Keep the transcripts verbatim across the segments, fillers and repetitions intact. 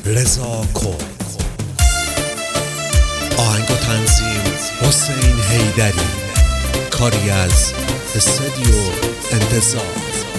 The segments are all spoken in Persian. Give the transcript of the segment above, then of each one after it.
رضا کرد. آهنگ و تنظیم حسین حیدری. کاری از استودیو انتظار.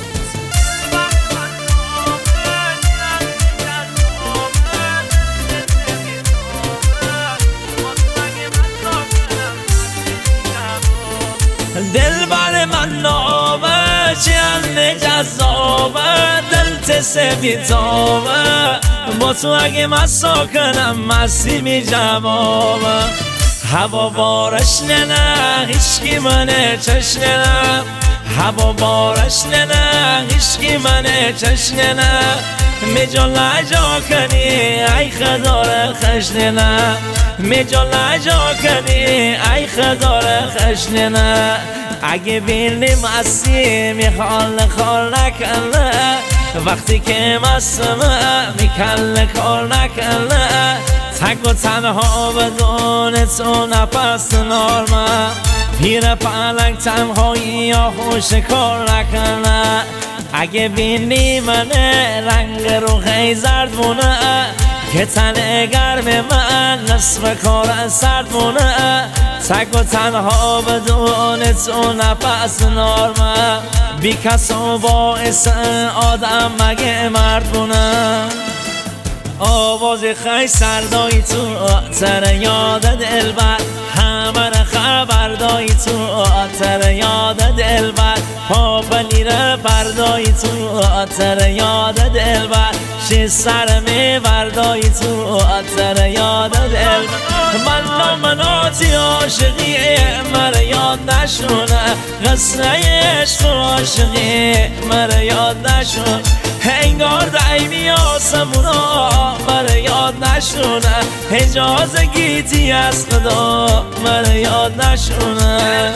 دل بر من نامه چند جذابه، دلت سفیدابه، با تو اگه مسا کنم مستی می جوابه. هوا بارش نه هیچکی منه چشنه نه، هوا بارش نه هیچکی منه چشنه نه. میجا لجا کنی ای خدار خشنه نه، میجا لجا کنی ای خدار خشنه نه. اگه بینی مستی میخوال کار نکنه، وقتی که مستمه میکل کار نکنه. تک و تنها بدون تو نفس نارمه، پیر پلنگ تنهایی یا خوش کار نکنه. اگه بینی منه رنگ رو خیزرد مونه، که تن گرم من نصف کار سرد مونه. تک و تنها بدون تو نفس نارمه، بی کس و باعث آدم مگه مرد بونه. آواز خیلی سردایی تو تر یاد دلبر، همه را خبر دایی تو تر یاد دلبر. پا بلیره پردایی تو تر یاد دلبر، شی سر می بردایی تو تر یاد دلبر. من نامناتی عاشقی مر یاد نشونه، قصه عشق و عاشقی مر یاد نشونه. انگار دعیمی آسمونا مر یاد نشونه، اجازه گیتی از خدا مر یاد نشونه.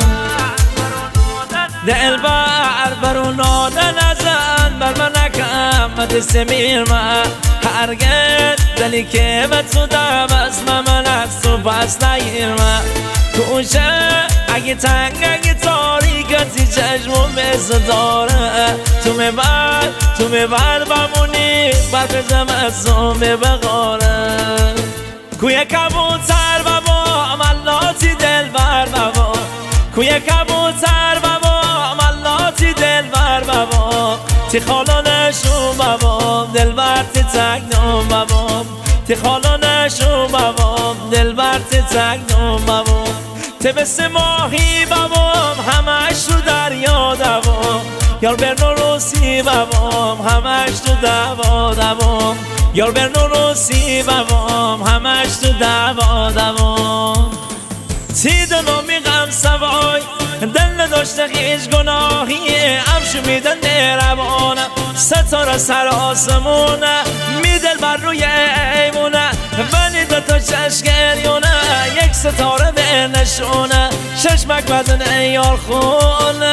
دل بر برو ناده نزن بر من نکم دست میر من، هرگز دلی که به تو دم از من از تو بس نگیر من. کوشه اگه تنگ اگه تاریکتی چشمون بزه داره، تو میبر تو میبر بمونی بر بزم از تو میبغاره. کوی کبوتر بابا ملاتی دل بر بابا، کوی کبوتر بابا ملاتی دل بر بابا. تی خالانشون بابا دل بر تی تکنم بابا، تی خالانشون بابا دل بر تی تکنم بابا. تی بس ماهی بابا همش رو دریا دوام، یار برنو روسی بابا همش تو دوا دوام، یار برنو روسی بابا همش تو دوا دوام. تی دلو میغم سوای دل نداشته هیچ گناهی، امشو میدن نروانه ستاره سر آسمونه. میدل بر روی ایمونه ولی دوتا چشم گریونه، یک ستاره به نشونه چشمک بدن یار خونه.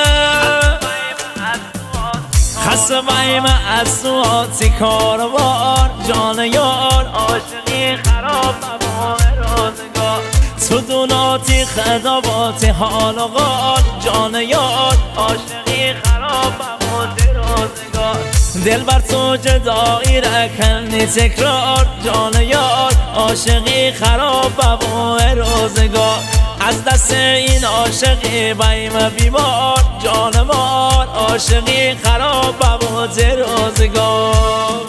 خسته بایم از تو آتی کاروار، جان یار عاشقی خراب مبام روزگار. تو دوناتی خداباتی حال و غال، جان یار عاشقی خراب مبام روزگار. دل بر تو جدایی رکنی تکرار، جان یار عاشقی خراب مبام روزگار. از دست این عاشقی بایم بیمار، جان مار عاشقی خراب مبام روزگار.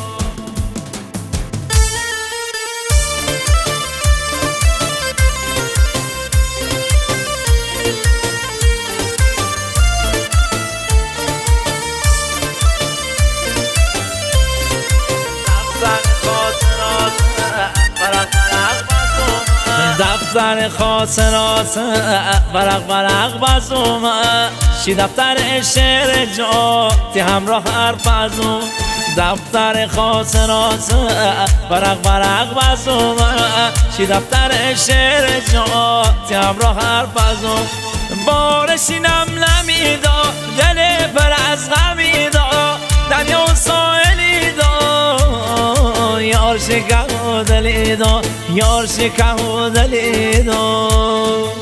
دفتر خاطرات ورق ورق بزوم، شی دفتر شعر جا تی همراه حرف بزوم. دفتر خاطرات ورق ورق بزوم، شی دفتر شعر جا تی همراه حرف بزوم. بارشینم نمیدا دل پر از غمیدا، دریا و ساحلی دا یار شکه و دلی دا، یار شکه و دلی دا.